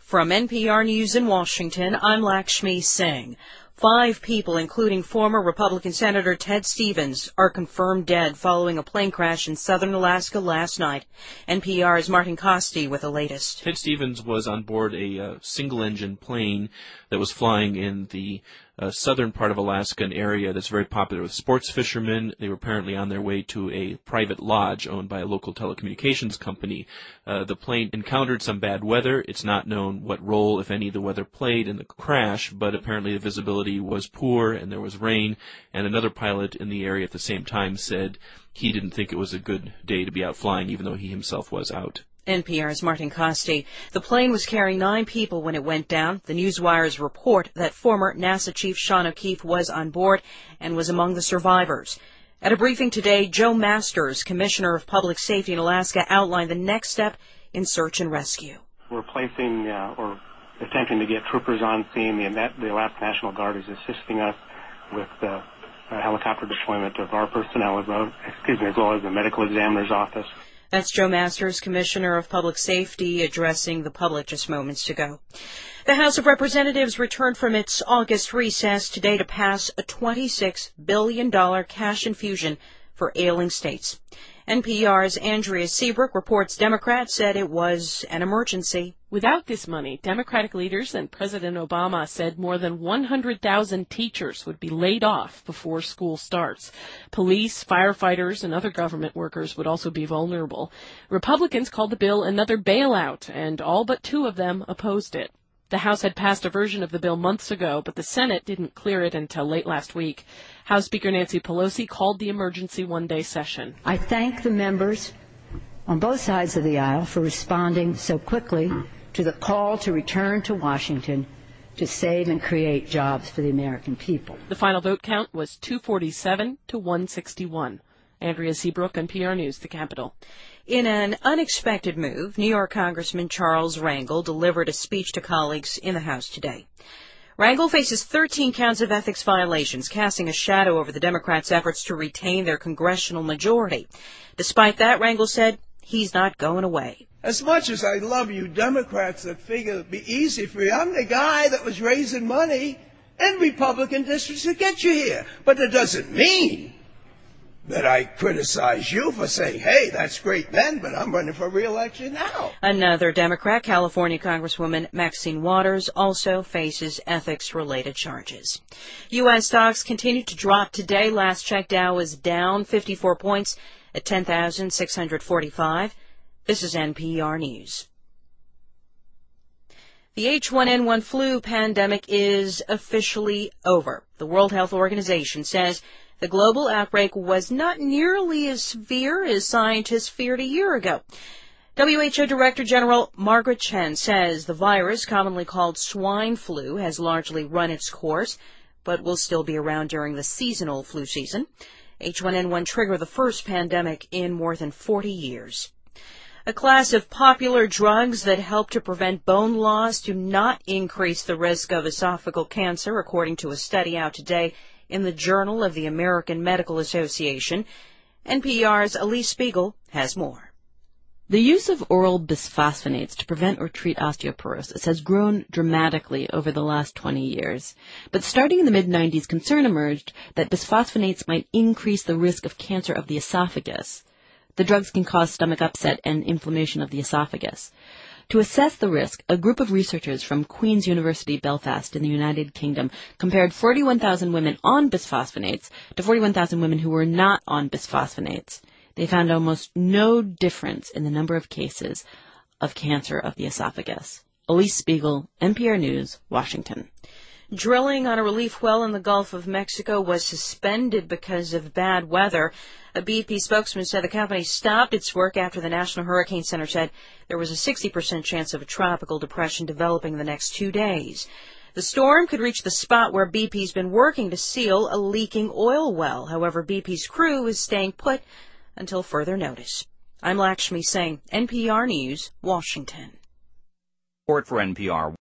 From NPR News in Washington, I'm Lakshmi Singh. 5 people, including former Republican Senator Ted Stevens, are confirmed dead following a plane crash in southern Alaska last night. NPR's Martin Costi with the latest. Ted Stevens was on board a single-engine plane that was flying in the southern part of Alaska, an area that's very popular with sports fishermen. They were apparently on their way to a private lodge owned by a local telecommunications company. The plane encountered some bad weather. It's not known what role, if any, the weather played in the crash, but apparently the visibility was poor and there was rain. And another pilot in the area at the same time said he didn't think it was a good day to be out flying, even though he himself was out. NPR's Martin Costi. The plane was carrying 9 people when it went down. The Newswire's report that former NASA Chief Sean O'Keefe was on board and was among the survivors. At a briefing today, Joe Masters, Commissioner of Public Safety in Alaska, outlined the next step in search and rescue. We're placing or attempting to get troopers on scene. The Alaska National Guard is assisting us with the helicopter deployment of our personnel, as well as the medical examiner's office. That's Joe Masters, Commissioner of Public Safety, addressing the public just moments ago. The House of Representatives returned from its August recess today to pass a $26 billion cash infusion for ailing states. NPR's Andrea Seabrook reports Democrats said it was an emergency. Without this money, Democratic leaders and President Obama said more than 100,000 teachers would be laid off before school starts. Police, firefighters, and other government workers would also be vulnerable. Republicans called the bill another bailout, and all but 2 of them opposed it. The House had passed a version of the bill months ago, but the Senate didn't clear it until late last week. House Speaker Nancy Pelosi called the emergency one-day session. I thank the members on both sides of the aisle for responding so quickly to the call to return to Washington to save and create jobs for the American people. The final vote count was 247 to 161. Andrea Seabrook, NPR News, the Capitol. In an unexpected move, New York Congressman Charles Rangel delivered a speech to colleagues in the House today. Rangel faces 13 counts of ethics violations, casting a shadow over the Democrats' efforts to retain their congressional majority. Despite that, Rangel said he's not going away. As much as I love you Democrats that figure it'd be easy for you, I'm the guy that was raising money in Republican districts to get you here. But that doesn't mean that I criticize you for saying, hey, that's great then, but I'm running for re-election now. Another Democrat, California Congresswoman Maxine Waters, also faces ethics-related charges. U.S. stocks continue to drop today. Last check, Dow is down 54 points at 10,645. This is NPR News. The H1N1 flu pandemic is officially over. The World Health Organization says the global outbreak was not nearly as severe as scientists feared a year ago. WHO Director General Margaret Chan says the virus, commonly called swine flu, has largely run its course, but will still be around during the seasonal flu season. H1N1 triggered the first pandemic in more than 40 years. A class of popular drugs that help to prevent bone loss do not increase the risk of esophageal cancer, according to a study out today in the Journal of the American Medical Association. NPR's Elise Spiegel has more. The use of oral bisphosphonates to prevent or treat osteoporosis has grown dramatically over the last 20 years. But starting in the mid-90s, concern emerged that bisphosphonates might increase the risk of cancer of the esophagus. The drugs can cause stomach upset and inflammation of the esophagus. To assess the risk, a group of researchers from Queen's University Belfast in the United Kingdom compared 41,000 women on bisphosphonates to 41,000 women who were not on bisphosphonates. They found almost no difference in the number of cases of cancer of the esophagus. Elise Spiegel, NPR News, Washington. Drilling on a relief well in the Gulf of Mexico was suspended because of bad weather. A BP spokesman said the company stopped its work after the National Hurricane Center said there was a 60% chance of a tropical depression developing the next 2 days. The storm could reach the spot where BP's been working to seal a leaking oil well. However, BP's crew is staying put until further notice. I'm Lakshmi Singh, NPR News, Washington. Report for NPR.